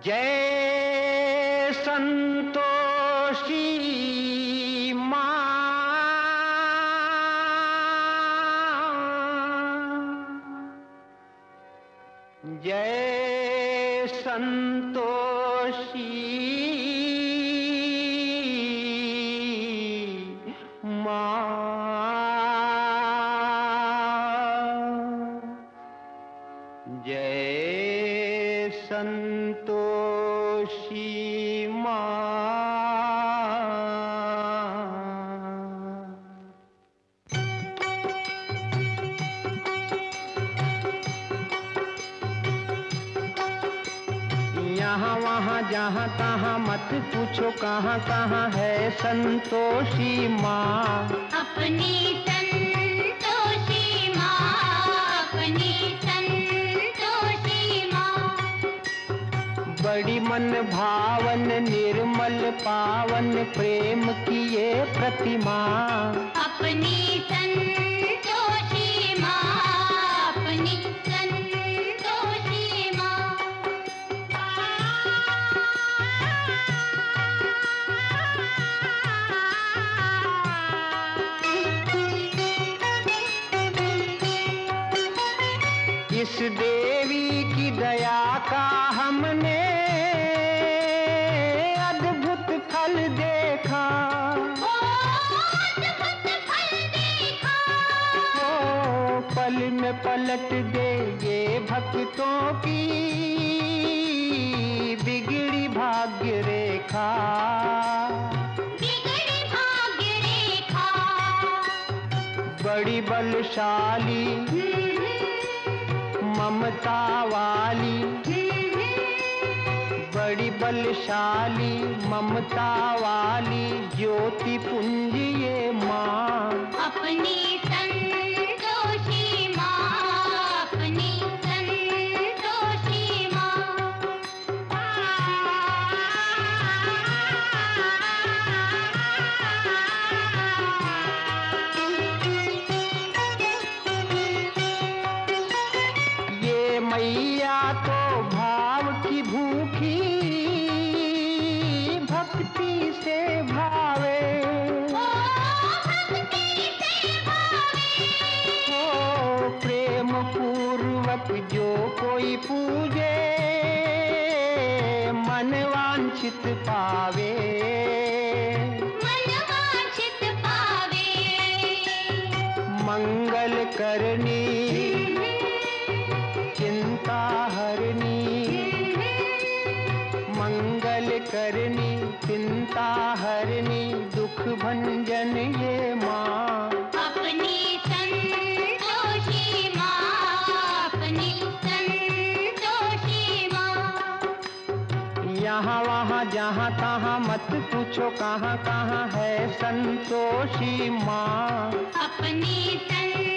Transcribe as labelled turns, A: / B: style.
A: जय संतोषी माँ, जय संतोषी माँ, जय संतोषी माँ। यहाँ वहाँ जहाँ तहाँ मत पूछो कहाँ कहाँ है संतोषी माँ।
B: अपनी संतोषी माँ, अपनी संतोषी माँ।
A: बड़ी मन भावन निर्मल पावन प्रेम की ये प्रतिमा।
B: अपनी संतोषी माँ, अपनी संतोषी माँ।
A: इस देवी की दया का हमने अद्भुत फल देखा।
B: अद्भुत फल देखा।
A: ओ पल में पलट दे ये भक्तों की बिगड़ी भाग्य रेखा।
B: बिगड़ी भाग्य रेखा।
A: बड़ी बलशाली ममता वाली, बड़ी बलशाली ममता वाली ज्योति पुंज ये माँ।
B: अपनी संतोषी माँ, अपनी संतोषी माँ।
A: ये मैया तो भाव की भूखी भक्ति से भावे।
B: भक्ति से भावे।
A: ओ प्रेम पूर्वक जो कोई पूजे मन वांछित पावे।
B: मन वांछित पावे।
A: मंगल करनी चिंता हरनी, मंगल करनी चिंता हरनी दुख भंजन ये माँ।
B: अपनी संतोषी माँ, अपनी संतोषी माँ।
A: यहाँ वहाँ जहाँ तहाँ मत पूछो कहाँ कहाँ है संतोषी माँ।
B: अपनी संतोषी